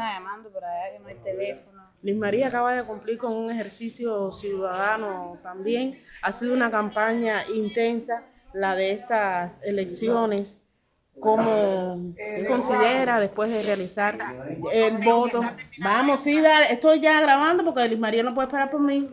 llamando por allá que no hay teléfono. Liz María acaba de cumplir con un ejercicio ciudadano también. Ha sido una campaña intensa la de estas elecciones. ¿Cómo considera después de realizar el voto? Vamos, sí, dale, estoy ya grabando porque Liz María no puede esperar por mí.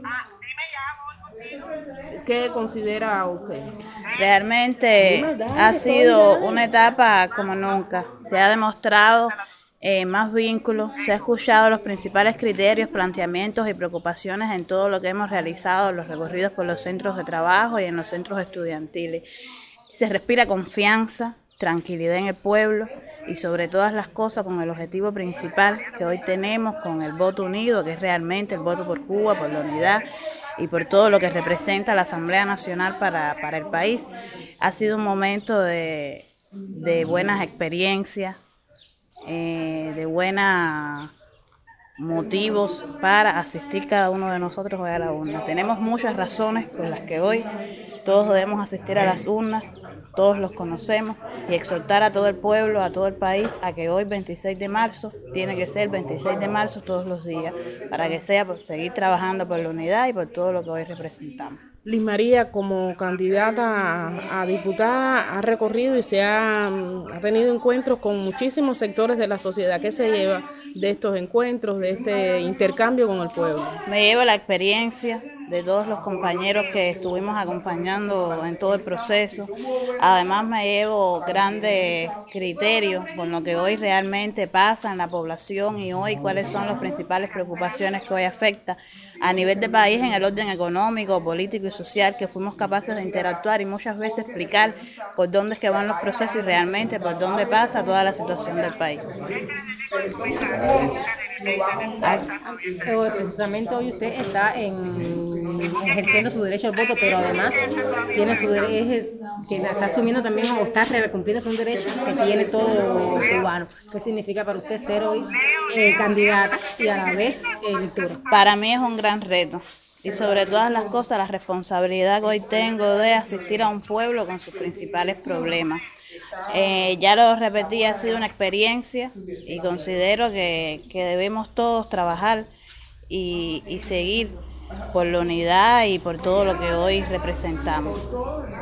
¿Qué considera usted? Realmente ha sido una etapa como nunca. Se ha demostrado más vínculos, se ha escuchado los principales criterios, planteamientos y preocupaciones en todo lo que hemos realizado, los recorridos por los centros de trabajo y en los centros estudiantiles. Se respira confianza, tranquilidad en el pueblo y sobre todas las cosas con el objetivo principal que hoy tenemos con el voto unido, que es realmente el voto por Cuba, por la unidad y por todo lo que representa la Asamblea Nacional para el país. Ha sido un momento de buenas experiencias, de buenos motivos para asistir cada uno de nosotros hoy a la urna. Tenemos muchas razones por las que hoy todos debemos asistir a las urnas, todos los conocemos, y exhortar a todo el pueblo, a todo el país, a que hoy 26 de marzo tiene que ser 26 de marzo todos los días, para que sea por seguir trabajando por la unidad y por todo lo que hoy representamos. Liz María, como candidata a diputada, ha recorrido y ha tenido encuentros con muchísimos sectores de la sociedad. ¿Qué se lleva de estos encuentros, de este intercambio con el pueblo? Me llevo la experiencia de todos los compañeros que estuvimos acompañando en todo el proceso. Además me llevo grandes criterios con lo que hoy realmente pasa en la población y hoy cuáles son las principales preocupaciones que hoy afecta a nivel de país en el orden económico, político y social, que fuimos capaces de interactuar y muchas veces explicar por dónde es que van los procesos y realmente por dónde pasa toda la situación del país. Precisamente hoy usted está ejerciendo su derecho al voto, pero además tiene su derecho, está asumiendo también o está cumpliendo un derecho que tiene todo cubano. ¿Qué significa para usted ser hoy candidata y a la vez electora? Para mí es un gran reto. Y sobre todas las cosas, la responsabilidad que hoy tengo de asistir a un pueblo con sus principales problemas. Ya lo repetí, ha sido una experiencia y considero que debemos todos trabajar y seguir por la unidad y por todo lo que hoy representamos.